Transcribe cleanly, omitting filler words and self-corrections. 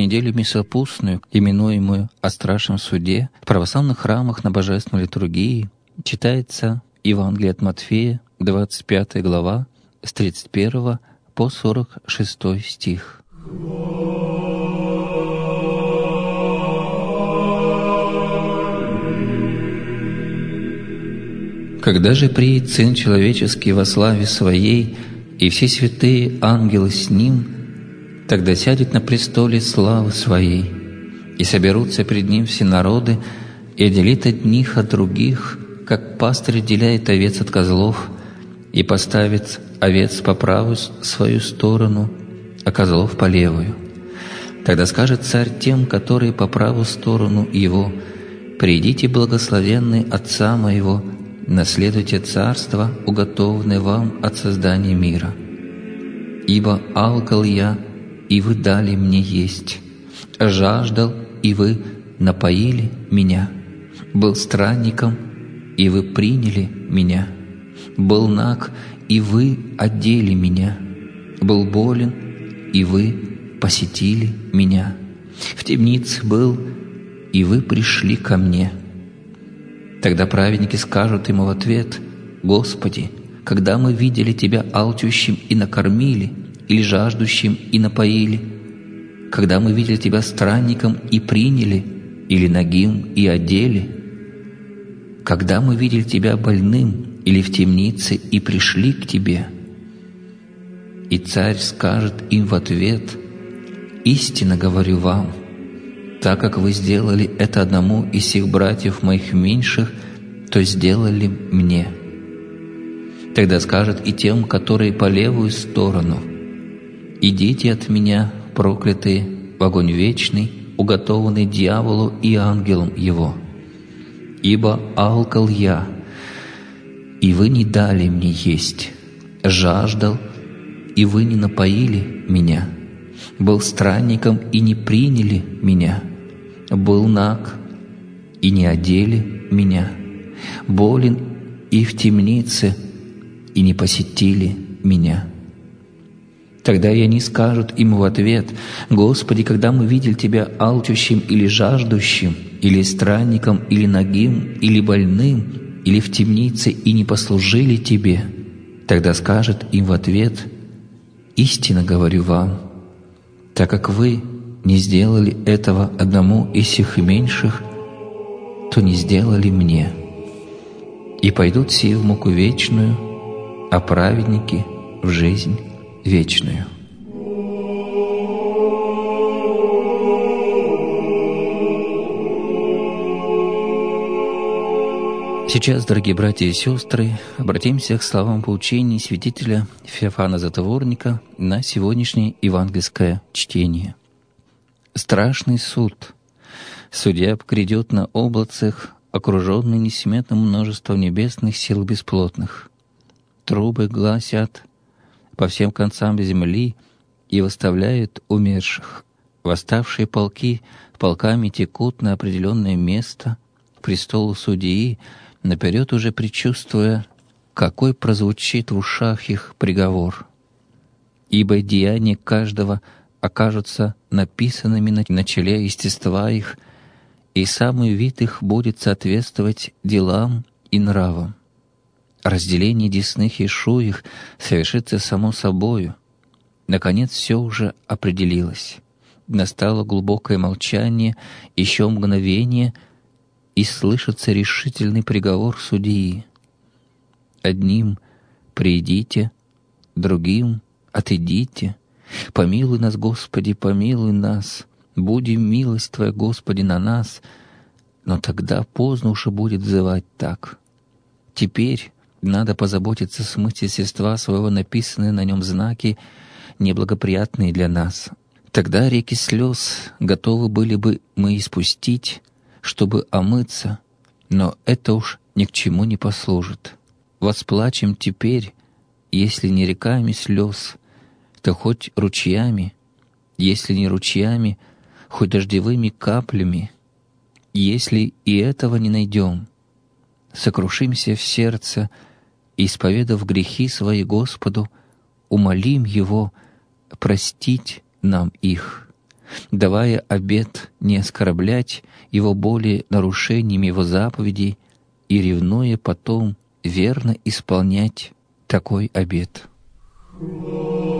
неделю мясопустную, именуемую о страшном суде, в православных храмах на божественной литургии читается Евангелие от Матфея, 25 глава, с 31 по 46 стих. «Когда же приедет Сын Человеческий во славе Своей, и все святые ангелы с Ним, тогда сядет на престоле славы Своей, и соберутся пред Ним все народы, и отделит одних от других, как пастырь отделяет овец от козлов, и поставит овец по правую свою сторону, а козлов по левую. Тогда скажет Царь тем, которые по правую сторону Его: «Придите, благословенные Отца Моего, наследуйте царство, уготованное вам от создания мира. Ибо алкал я, и вы дали мне есть, жаждал, и вы напоили меня, был странником, и вы приняли меня, был наг, и вы одели меня, был болен, и вы посетили меня, в темнице был, и вы пришли ко мне». Тогда праведники скажут Ему в ответ: «Господи, когда мы видели Тебя алчущим и накормили, или жаждущим и напоили? Когда мы видели Тебя странником и приняли, или нагим и одели? Когда мы видели Тебя больным или в темнице и пришли к Тебе?» И Царь скажет им в ответ: «Истинно говорю вам, так как вы сделали это одному из сих братьев моих меньших, то сделали мне». Тогда скажет и тем, которые по левую сторону: «Идите от меня, проклятые, в огонь вечный, уготованный дьяволу и ангелам его. Ибо алкал я, и вы не дали мне есть, жаждал, и вы не напоили меня, был странником, и не приняли меня, был наг, и не одели меня, болен и в темнице, и не посетили меня». Тогда и они скажут Ему в ответ: «Господи, когда мы видели Тебя алчущим или жаждущим, или странником, или нагим, или больным, или в темнице, и не послужили Тебе?» Тогда скажет им в ответ: «Истинно говорю вам, так как вы не сделали этого одному из сих меньших, то не сделали мне. И пойдут сии в муку вечную, а праведники в жизнь вечную». Сейчас, дорогие братья и сестры, обратимся к словам поучений святителя Феофана Затворника на сегодняшнее евангельское чтение. «Страшный суд. Судья грядет на облацах, окруженный несметным множеством небесных сил бесплотных. Трубы гласят по всем концам земли и выставляют умерших. Восставшие полки полками текут на определенное место, к престолу судьи, наперед уже предчувствуя, какой прозвучит в ушах их приговор. Ибо деяния каждого окажутся написанными на челе естества их, и самый вид их будет соответствовать делам и нравам. Разделение десных и шуих совершится само собою. Наконец все уже определилось. Настало глубокое молчание, еще мгновение, и слышится решительный приговор судьи. Одним «придите», другим «отойдите». «Помилуй нас, Господи, помилуй нас, будем милость Твоя, Господи, на нас». Но тогда поздно уж и будет взывать так. Теперь надо позаботиться смыть с естества своего написанные на нем знаки, неблагоприятные для нас. Тогда реки слез готовы были бы мы испустить, чтобы омыться, но это уж ни к чему не послужит. Восплачем теперь, если не реками слез, то хоть ручьями, если не ручьями, хоть дождевыми каплями. Если и этого не найдем, сокрушимся в сердце, и, исповедав грехи свои Господу, умолим Его простить нам их. давая обет не оскорблять его более нарушением его заповедей и ревнуя потом верно исполнять такой обет.